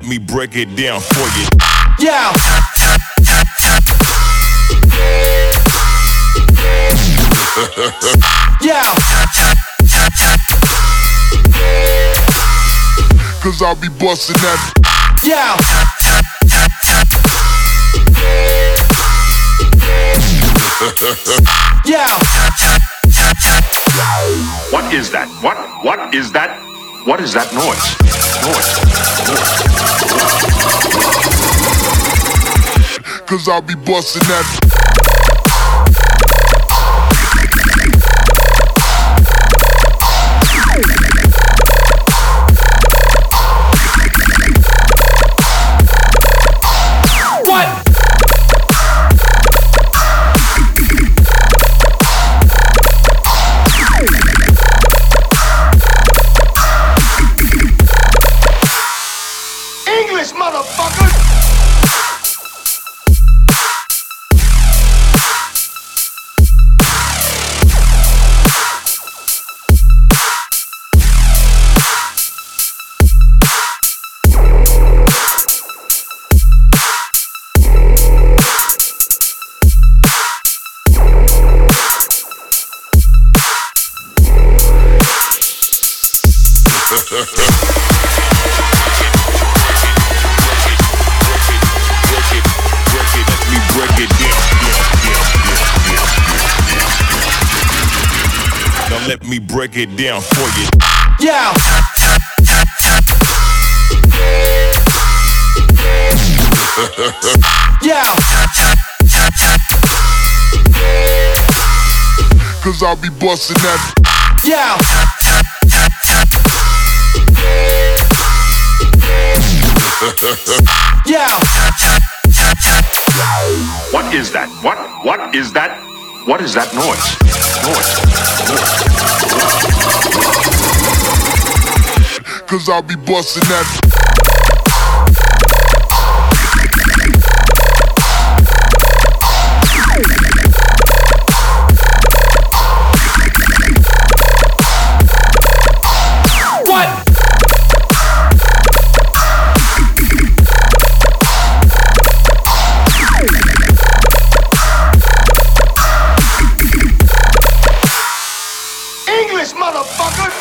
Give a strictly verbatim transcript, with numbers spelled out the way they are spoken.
me break it down for you. Yeah. Yeah. Cause I'll be busting that. Yeah. Yeah. What is that? What? What is that? What is that noise? Noise. Cause I'll be busting that. English, motherfucker! Let me break it down for you. Yeah. Yeah. Cause I'll be busting that. Yeah. Yeah. What is that? What? What is that? What is that noise? Noise. Cause I'll be busting that. English, motherfucker!